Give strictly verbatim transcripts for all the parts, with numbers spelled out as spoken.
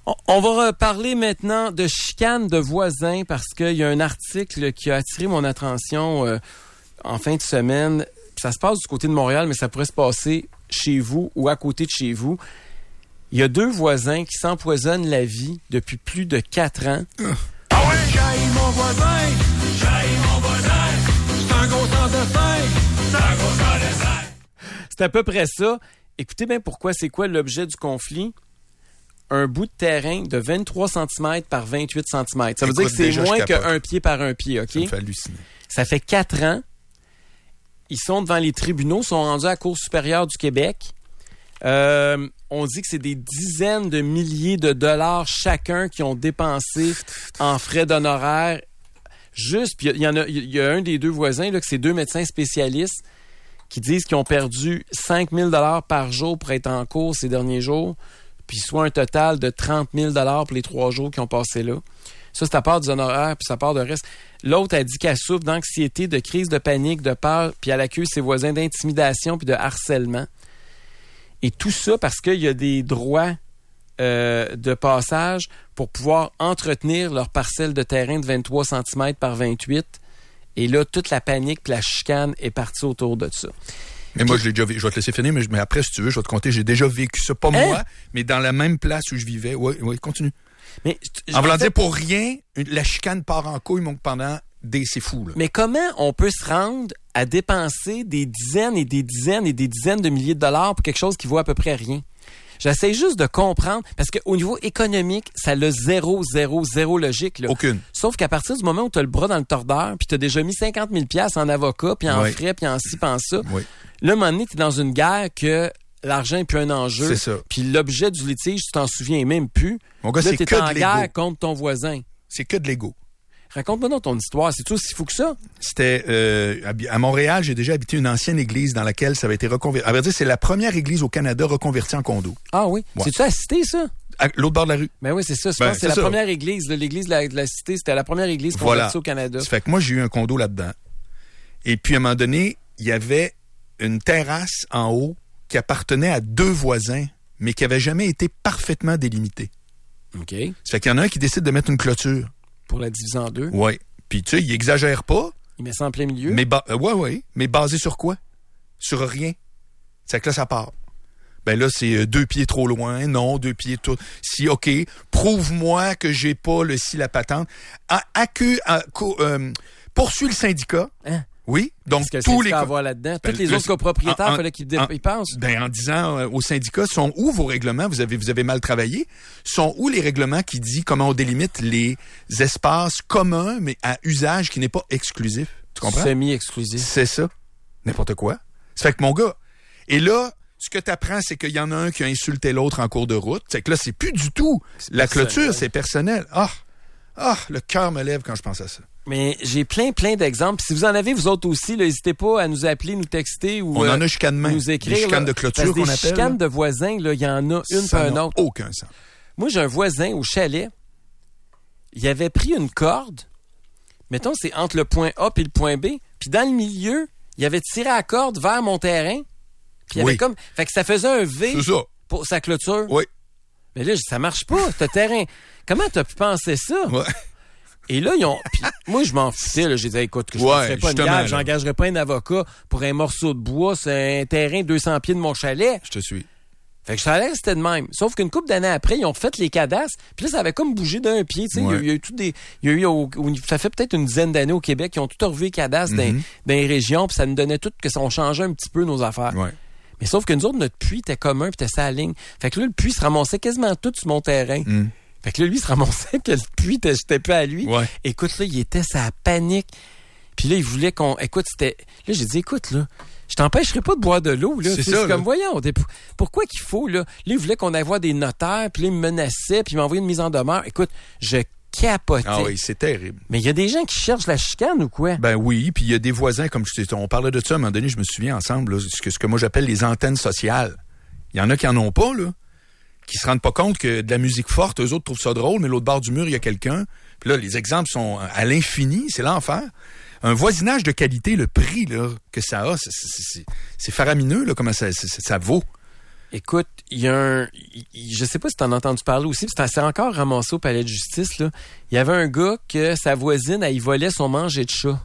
On, on va reparler maintenant de chicane de voisins parce qu'il y a un article qui a attiré mon attention euh, en fin de semaine. Ça se passe du côté de Montréal, mais ça pourrait se passer chez vous ou à côté de chez vous. Il y a deux voisins qui s'empoisonnent la vie depuis plus de quatre ans. Ah ouais, j'haïs mon voisin, j'haïs mon voisin, c'est un gros sans dessin, c'est un gros sans dessin. C'est à peu près ça. Écoutez bien pourquoi, c'est quoi l'objet du conflit? Un bout de terrain de vingt-trois centimètres par vingt-huit centimètres. Ça veut Écoute, dire que c'est déjà, moins je capote. qu'un pied par un pied, OK? Ça me fait halluciner. Ça fait quatre ans. Ils sont devant les tribunaux, sont rendus à la Cour supérieure du Québec. Euh, on dit que c'est des dizaines de milliers de dollars chacun qui ont dépensé en frais d'honoraires. Juste, puis il y en a, il y a un des deux voisins, là, que c'est deux médecins spécialistes qui disent qu'ils ont perdu cinq mille dollars par jour pour être en cours ces derniers jours, puis soit un total de trente mille dollars pour les trois jours qu'ils ont passé là. Ça, c'est à part des honoraires, puis ça part de reste. L'autre a dit qu'elle souffre d'anxiété, de crise de panique, de peur, puis elle accuse ses voisins d'intimidation puis de harcèlement. Et tout ça parce qu'il y a des droits euh, de passage pour pouvoir entretenir leur parcelle de terrain de vingt-trois centimètres par vingt-huit. Et là, toute la panique puis la chicane est partie autour de ça. Mais moi, je l'ai déjà vécu. Je vais te laisser finir, mais, je, mais après, si tu veux, je vais te compter. J'ai déjà vécu ça. Pas Hein? moi, mais dans la même place où je vivais. Oui, oui, continue. Mais, En voulant en fait, dire, pour rien, une- la chicane part en couille mon, pendant des... C'est fou, là. mais comment on peut se rendre à dépenser des dizaines et des dizaines et des dizaines de milliers de dollars pour quelque chose qui vaut à peu près rien? J'essaie juste de comprendre, parce qu'au niveau économique, ça a zéro, zéro, zéro logique. Là. Aucune. Sauf qu'à partir du moment où tu as le bras dans le tordeur, puis tu as déjà mis cinquante mille dollars en avocat, puis en Oui. frais, puis en ci, puis en ça, Oui. là, à un moment donné, tu es dans une guerre que l'argent n'est plus un enjeu. C'est ça. Puis l'objet du litige, tu t'en souviens même plus. Mon gars, là, c'est t'es que en de guerre l'ego. contre ton voisin. C'est que de l'ego. Raconte-moi donc ton histoire. C'est-tu aussi fou que ça? C'était euh, à à Montréal, j'ai déjà habité une ancienne église dans laquelle ça avait été reconverti. À vrai dire, c'est la première église au Canada reconvertie en condo. Ah oui? Ouais. C'est-tu à la cité, ça? À l'autre bord de la rue. Ben oui, c'est ça. Je Ben, pense que c'est c'est la ça. première église. là. L'église de la, de la cité, c'était la première église Voilà. convertie au Canada. Ça fait que moi, j'ai eu un condo là-dedans. Et puis, à un moment donné, il y avait une terrasse en haut qui appartenait à deux voisins, mais qui avait jamais été parfaitement délimitée. OK. Ça fait qu'il y en a un qui décide de mettre une clôture. Pour la diviser en deux. Ouais. Puis, tu sais, il exagère pas, Il met ça en plein milieu. mais ba- euh, ouais, ouais. Mais basé sur quoi? Sur rien. C'est que là, ça part. Ben là, c'est euh, deux pieds trop loin. Non, deux pieds tout. Si, OK, prouve-moi que j'ai pas le si la patente. A- accu- a- co- euh, poursuis le syndicat. Hein? Oui. Donc, Qu'est-ce que tous le les... syndicat co- a à voir là-dedans? Ben, Tous les le- autres copropriétaires, en- il fallait qu'ils dé- en- ils pensent. Ben, en disant euh, au syndicat, sont où vos règlements? Vous avez, vous avez mal travaillé. Sont où les règlements qui disent comment on délimite les espaces communs, mais à usage qui n'est pas exclusif? Tu comprends? Semi-exclusif. C'est ça. N'importe quoi. Ça fait que mon gars. Et là, ce que tu apprends, c'est qu'il y en a un qui a insulté l'autre en cours de route. C'est que là, c'est plus du tout. La personnel. clôture, c'est personnel. Ah! Ah! Le cœur me lève quand je pense à ça. Mais j'ai plein, plein d'exemples. Puis si vous en avez, vous autres aussi, là, n'hésitez pas à nous appeler, nous texter ou On euh, en a jusqu'à demain. nous écrire. Des chicanes là. de clôture Parce que qu'on des appelle. chicanes là. de voisins, là, il y en a une Ça par un n'a autre. aucun sens. Moi, j'ai un voisin au chalet. Il avait pris une corde. Mettons, c'est entre le point A et le point B. Puis dans le milieu, il avait tiré la corde vers mon terrain. Puis il y Oui. avait comme... Fait que ça faisait un V C'est ça. pour sa clôture. Oui. Mais là, ça marche pas, ce terrain. Comment t'as pu penser ça? Ouais. Et là, ils ont. Puis moi, je m'en foutais. Là. J'ai dit, écoute, que je ne Ouais, ferais pas une justement, guerre, là. j'engagerais pas un avocat pour un morceau de bois, c'est un terrain deux cents pieds de mon chalet. Je te suis. Fait que le chalet, c'était de même. Sauf qu'une couple d'années après, ils ont fait les cadastres. Puis là, ça avait comme bougé d'un pied. Tu sais, Ouais. il, y a, il y a eu tout des. Il y a eu au- au- ça fait peut-être une dizaine d'années au Québec, ils ont tout revu les cadastres Mhm. dans, dans les régions, puis ça nous donnait tout que ça on changeait un petit peu nos affaires. Ouais. Mais sauf que nous autres, notre puits était commun, puis était sa ligne. Fait que là, le puits se ramassait quasiment tout sur mon terrain. Mm. Fait que là, lui, il se ramassait que le puits, était- j'étais pas à lui. Ouais. Écoute, là, il était sa panique. Puis là, il voulait qu'on... Écoute, c'était... Là, j'ai dit, écoute, là, je t'empêcherai pas de boire de l'eau, là. C'est Tu sais, ça, c'est là. comme, voyons, des- pourquoi qu'il faut, là? Là, il voulait qu'on aille voir des notaires, puis là, il me menaçait, puis il m'envoyait une mise en demeure. Écoute, je capotais. Ah oui, c'est terrible. Mais il y a des gens qui cherchent la chicane ou quoi? Ben oui, puis il y a des voisins, comme je t'ai- on parlait de ça à un moment donné, je me souviens ensemble, là, ce, que, ce que moi j'appelle les antennes sociales. Il y en a qui en ont pas, là, qui se rendent pas compte que de la musique forte, eux autres trouvent ça drôle, mais l'autre bord du mur, il y a quelqu'un. Puis là, les exemples sont à l'infini, c'est l'enfer. Un voisinage de qualité, le prix là, que ça a, c'est, c'est, c'est, c'est faramineux, là, comment ça, c'est, ça vaut. Écoute, il y a un... il- je sais pas si t'en as entendu parler aussi, puis c'est encore ramassé au palais de justice, là. Il y avait un gars que sa voisine, elle, il volait son manger de chat.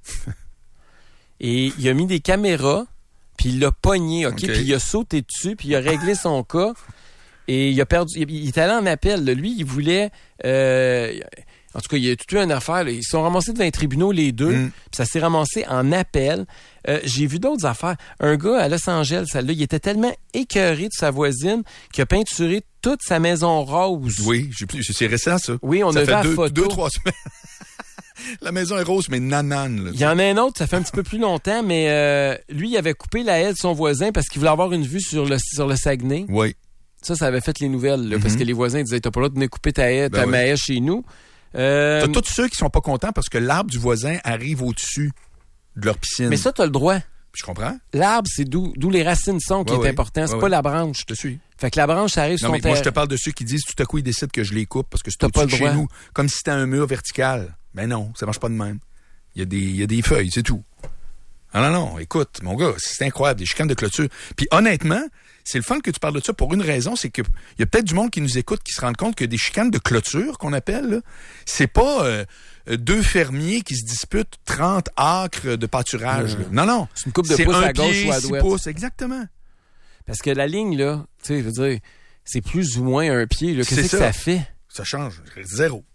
Et il a mis des caméras, puis il l'a pogné, OK? OK. Puis il a sauté dessus, puis il a réglé son cas. Et il a perdu... Il, il est allé en appel, là. Lui, il voulait... euh, en tout cas, il y a toute une affaire, là. Ils sont ramassés devant les tribunaux, les deux, Mm. puis ça s'est ramassé en appel. Euh, j'ai vu d'autres affaires. Un gars à Los Angeles, celle-là, il était tellement écœuré de sa voisine qu'il a peinturé toute sa maison rose. Oui, j'ai plus, c'est récent, ça. Oui, on ça a vu fait la deux, photo. deux, trois semaines. La maison est rose, mais nanane. Là, Il y en a un autre, ça fait un petit peu plus longtemps, mais euh, lui, il avait coupé la haie de son voisin parce qu'il voulait avoir une vue sur le, sur le Saguenay. Oui. Ça, ça avait fait les nouvelles, là, parce Mhm. que les voisins disaient, t'as pas le droit de venir couper ta haie, Ben ta oui. ma haie chez nous. Euh, T'as tous ceux qui sont pas contents parce que l'arbre du voisin arrive au-dessus de leur piscine. mais ça, t'as le droit. Je comprends. L'arbre, c'est d'où, d'où les racines sont qui Ouais, est ouais. important. C'est Ouais, pas ouais. la branche. Je te suis. Fait que la branche, ça arrive Non, sur mais ton moi, je te terrain. parle de ceux qui disent tout à coup, ils décident que je les coupe parce que c'est T'as pas au-dessus le de chez droit. nous. Comme si c'était un mur vertical. Ben non, ça marche pas de même. Il y a des, il y a des feuilles, c'est tout. Ah non, non, écoute, mon gars, c'est incroyable, des chicanes de clôture. Puis honnêtement, c'est le fun que tu parles de ça pour une raison, c'est que il y a peut-être du monde qui nous écoute qui se rend compte que des chicanes de clôture, qu'on appelle, là, c'est pas euh, euh, deux fermiers qui se disputent trente acres de pâturage. Euh, là. Non, non. C'est une coupe de C'est pouces un à gauche pied, ou à six droite. pouces, exactement. Parce que la ligne, là, tu sais, je veux dire, c'est plus ou moins un pied. Là. Qu'est-ce C'est que ça. ça fait? Ça change. Zéro.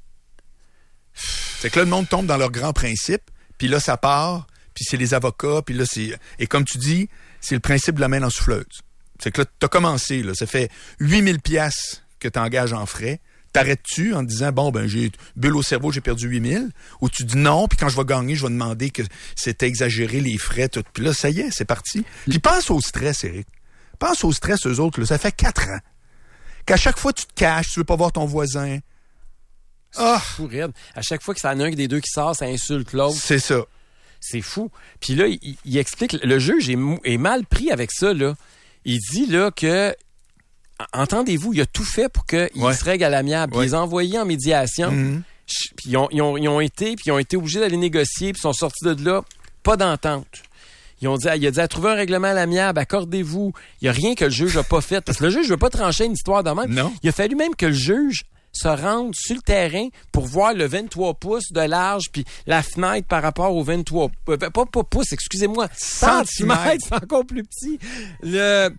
C'est que là, le monde tombe dans leurs grands principes, puis là, ça part, puis c'est les avocats, puis là, c'est... Et comme tu dis, c'est le principe de la main en souffleuse. C'est que là, t'as commencé, là, ça fait huit mille piastres que t'engages en frais. T'arrêtes-tu en te disant, bon, ben, j'ai bulle au cerveau, j'ai perdu huit mille, ou tu dis non, puis quand je vais gagner, je vais demander que c'était exagéré les frais, tout. Puis là, ça y est, c'est parti. Puis pense au stress, Éric. Pense au stress, eux autres, là. Ça fait quatre ans qu'à chaque fois, tu te caches, tu veux pas voir ton voisin. Ah! Fou raide. À chaque fois que ça en a un des deux qui sort, ça insulte l'autre. C'est ça. C'est fou. Puis là, il, il explique, le juge est, mou- est mal pris avec ça, là. Il dit, là, que, entendez-vous, il a tout fait pour qu'il Ouais. se règle à l'amiable. Puis Ouais. il les a envoyés en médiation. Mhm. Ch- Puis ils ont, ils, ont, ils ont été, puis ils ont été obligés d'aller négocier, puis ils sont sortis de là, pas d'entente. Ils ont dit, il a dit, à trouver un règlement à l'amiable, accordez-vous. Il n'y a rien que le juge n'a pas fait. Parce que le juge ne veut pas trancher une histoire de même. Non. Il a fallu même que le juge se rende sur le terrain pour voir le vingt-trois pouces de large, puis la fenêtre par rapport au vingt-trois... euh, pas, pas pouces, excusez-moi. Centimètres. Centimètres, c'est encore plus petit. Le...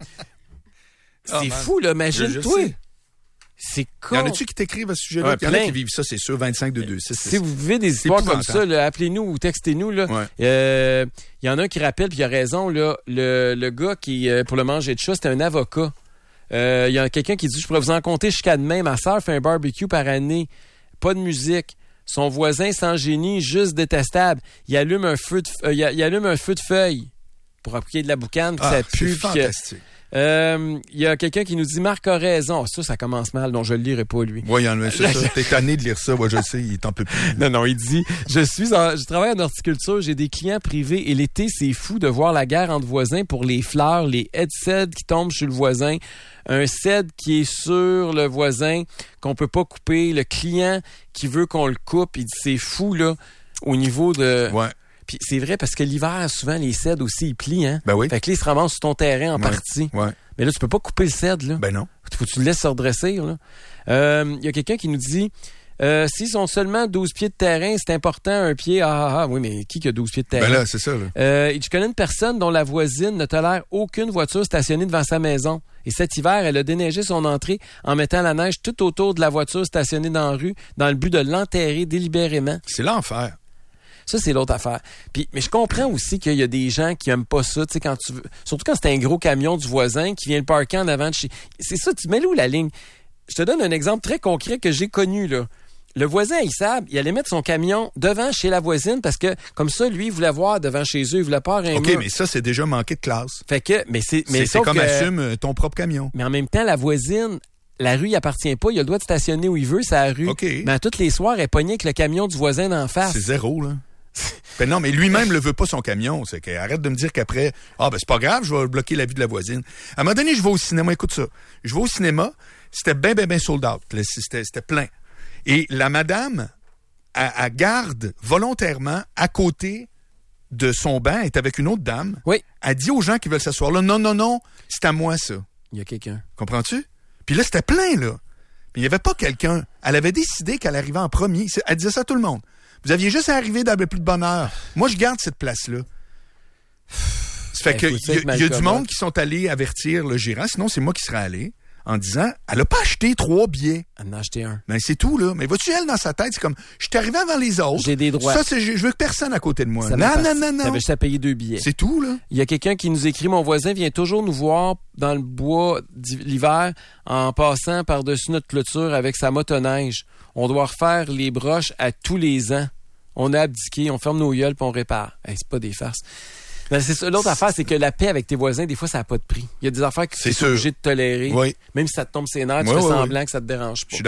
C'est Oh, man. fou, là. Je- je Imagine-toi. sais. C'est Y con. en a-tu qui t'écrivent à ce sujet-là? Ouais, Il y en a plein. qui vivent ça, c'est sûr. vingt-cinq deux deux six. Si vous vivez des histoires comme ça, là, appelez-nous ou textez-nous. Là. Ouais. Euh, il y en a un qui rappelle, puis il a raison, là, le, le gars qui, euh, pour le manger de chat, c'était un avocat. Euh, Il y a quelqu'un qui dit, je pourrais vous en compter jusqu'à demain. Ma sœur fait un barbecue par année. Pas de musique. Son voisin sans génie, juste détestable. Il allume un feu de, euh, il, a- il allume un feu de feuille pour appliquer de la boucane, puis Ah, ça pue. c'est puis que- fantastique. Euh, il y a quelqu'un qui nous dit, Marc a raison. Ça, ça commence mal, donc je le lirai pas, lui. Oui, il y en a, c'est ça. T'es tanné de lire ça. Moi, je le sais, il t'en peut plus. Non, non, il dit, je suis en, je travaille en horticulture, j'ai des clients privés et l'été, c'est fou de voir la guerre entre voisins pour les fleurs, les headsets qui tombent sur le voisin, un cèdre qui est sur le voisin, qu'on peut pas couper, le client qui veut qu'on le coupe. Il dit, c'est fou, là, au niveau de... Ouais. Puis c'est vrai parce que l'hiver, souvent, les cèdres aussi, ils plient, hein. Ben oui. Fait que là, ils se ramassent sur ton terrain en Ouais. partie. Ouais. Mais là, tu peux pas couper le cèdre, là. Ben non. Faut que tu le laisses se redresser, là. Euh, il y a quelqu'un qui nous dit, euh, s'ils sont seulement douze pieds de terrain, c'est important, un pied. Ah, ah, ah, oui, mais qui qui a douze pieds de terrain? Ben là, c'est ça, là. Euh, je connais une personne dont la voisine ne tolère aucune voiture stationnée devant sa maison. Et cet hiver, elle a déneigé son entrée en mettant la neige tout autour de la voiture stationnée dans la rue, dans le but de l'enterrer délibérément. C'est l'enfer. Ça, c'est l'autre affaire. Puis, mais je comprends aussi qu'il y a des gens qui aiment pas ça, tu sais, quand tu veux. Surtout quand c'est un gros camion du voisin qui vient le parker en avant de chez. C'est ça, tu mets où la ligne? Je te donne un exemple très concret que j'ai connu, là. Le voisin à Issab, il allait mettre son camion devant chez la voisine parce que, comme ça, lui, il voulait voir devant chez eux, il voulait pas avoir un OK, mur. mais ça, c'est déjà manqué de classe. Fait que, mais c'est, mais C'est c'est sauf comme que- assume euh, ton propre camion. Mais en même temps, la voisine, la rue, il appartient pas. Il a le droit de stationner où il veut, c'est la rue. OK. Mais à tous les soirs, elle est pognée avec le camion du voisin d'en face. C'est zéro, là. Ben non, mais lui-même le veut pas son camion. C'est que arrête de me dire qu'après, ah ben c'est pas grave, je vais bloquer la vue de la voisine. À un moment donné, je vais au cinéma, écoute ça. Je vais au cinéma, c'était bien, bien, bien sold out. Là, C'était, c'était plein. Et la madame, elle, elle garde volontairement à côté de son banc, elle est avec une autre dame. Oui. Elle dit aux gens qui veulent s'asseoir là, non, non, non, c'est à moi ça. Il y a quelqu'un. Comprends-tu? Puis là, c'était plein, là. Puis il n'y avait pas quelqu'un. Elle avait décidé qu'elle arrivait en premier. Elle disait ça à tout le monde. Vous aviez juste à arriver dans le plus de bonheur. Moi, je garde cette place-là. Ça fait Ben, que faut il dire y, que y a du Malcolm monde X- qui sont allés avertir le gérant. Sinon, c'est moi qui serais allé en disant, elle a pas acheté trois billets. Elle en a acheté un. Ben, c'est tout, là. Mais vois-tu, elle, dans sa tête, c'est comme, je suis arrivé avant les autres. J'ai des droits. Ça, c'est, je veux que personne à côté de moi. Ça Non, m'appartient. non, non, non. T'avais juste à payer deux billets. C'est tout, là. Il y a quelqu'un qui nous écrit, mon voisin vient toujours nous voir dans le bois d'hi- l'hiver en passant par-dessus notre clôture avec sa motoneige. On doit refaire les broches à tous les ans. On a abdiqué, on ferme nos gueules puis on répare. Hey, c'est pas des farces. Mais c'est ça. L'autre affaire, c'est que la paix avec tes voisins, des fois, ça n'a pas de prix. Il y a des affaires que tu C'est es sûr. obligé de tolérer. Oui. Même si ça te tombe ses nerfs, tu Oui, fais oui, semblant que ça te dérange pas. Je suis